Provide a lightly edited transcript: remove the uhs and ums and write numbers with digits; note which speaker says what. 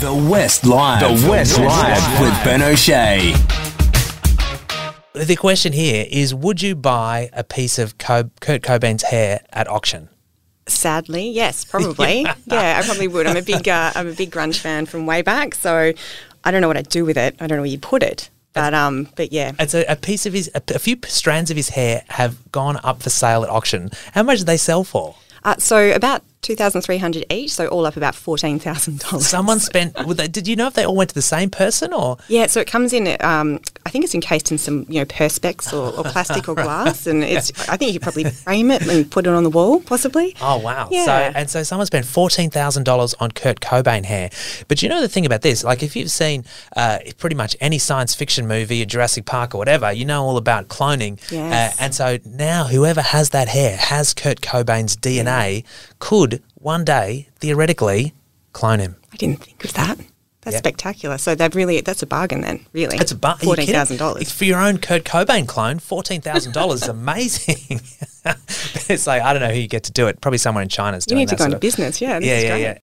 Speaker 1: The West Live. The West Live with Ben O'Shea.
Speaker 2: The question here is, would you buy a piece of Kurt Cobain's hair at auction?
Speaker 3: Sadly, yes, probably. Yeah, I probably would. I'm a big grunge fan from way back, so I don't know what I'd do with it. I don't know where you put it. But yeah.
Speaker 2: It's a piece of a few strands of his hair have gone up for sale at auction. How much did they sell for?
Speaker 3: So about $2,300 each, so all up about $14,000.
Speaker 2: Someone spent. Did you know if they all went to the same person or?
Speaker 3: Yeah, so it comes in. I think it's encased in some, perspex or plastic or glass, and I think you could probably frame it and put it on the wall, possibly.
Speaker 2: Oh wow!
Speaker 3: Yeah.
Speaker 2: So someone spent $14,000 on Kurt Cobain hair. But you know the thing about this, like if you've seen pretty much any science fiction movie or Jurassic Park or whatever, you know all about cloning.
Speaker 3: Yes.
Speaker 2: And so now whoever has that hair has Kurt Cobain's DNA, could one day theoretically clone him.
Speaker 3: I didn't think of that. That's spectacular. So that's a bargain then, really.
Speaker 2: It's a bargain.
Speaker 3: $14,000.
Speaker 2: For your own Kurt Cobain clone, $14,000 is amazing. It's like, I don't know who you get to do it. Probably someone in China's doing that.
Speaker 3: You need to go into business, yeah. This is great.